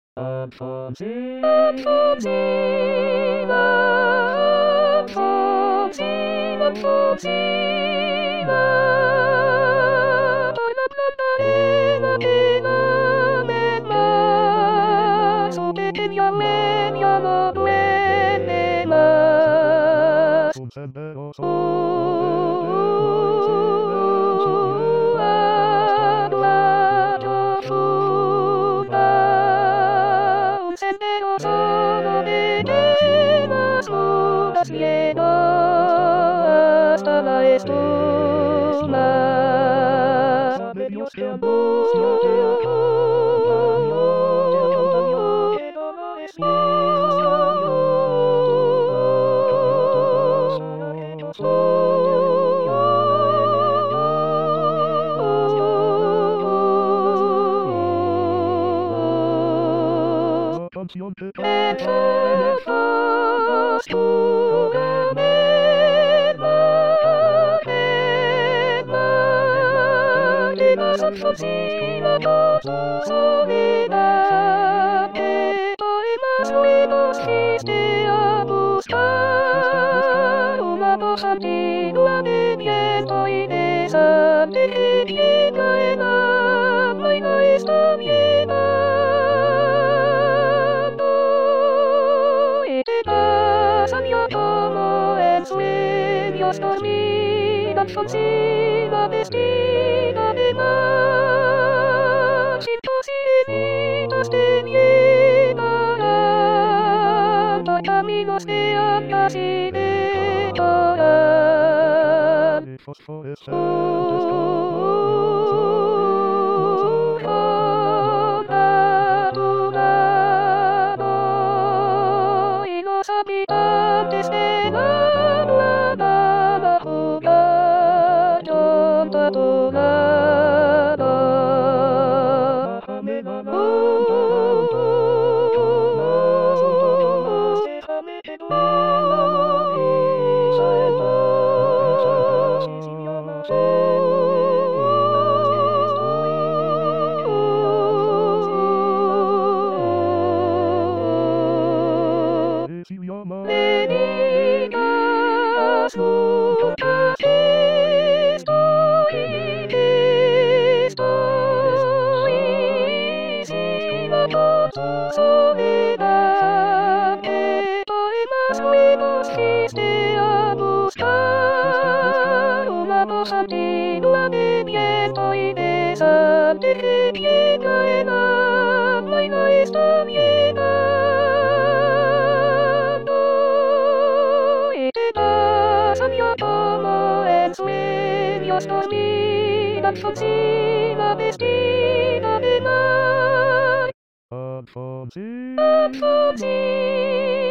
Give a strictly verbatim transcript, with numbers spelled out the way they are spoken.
Alfonsina, Alfonsina, Alfonsina, Alfonsina. Poi la Maddalena che la menna, su pequeña leña no duele más. Un sendero solo de silencio lleva hasta profunda. Un sendero solo de las lunas lleno hasta la espuma. Sabe Dios que angustia te acompañó, te acompañó, que dolores canción que canta en el fausto Gamema, Gamema, de las Alfonsina con su soledad, que poemas nuevos fuiste a buscar, una voz antigua de viento y de sangre que llega el alma y no está llena. Como en sueños dormida Alfonsina vestida de mar, cintos y levitas de llevarán por caminos de ancas y de coral. Fosforescentes habitantes de la luna van a jugar junto a tu lado. Déjame la lámpara, déjame que duerma y salta, y si llamas le digas nunca que estoy, que estoy, si la con tu soledad, que poemas nuevos fuiste a buscar, una voz antigua de viento y de sangre que llega el alma y no está llena. Como en sueños dormida Alfonsina vestida de mar. Alfonsina, Alfonsina.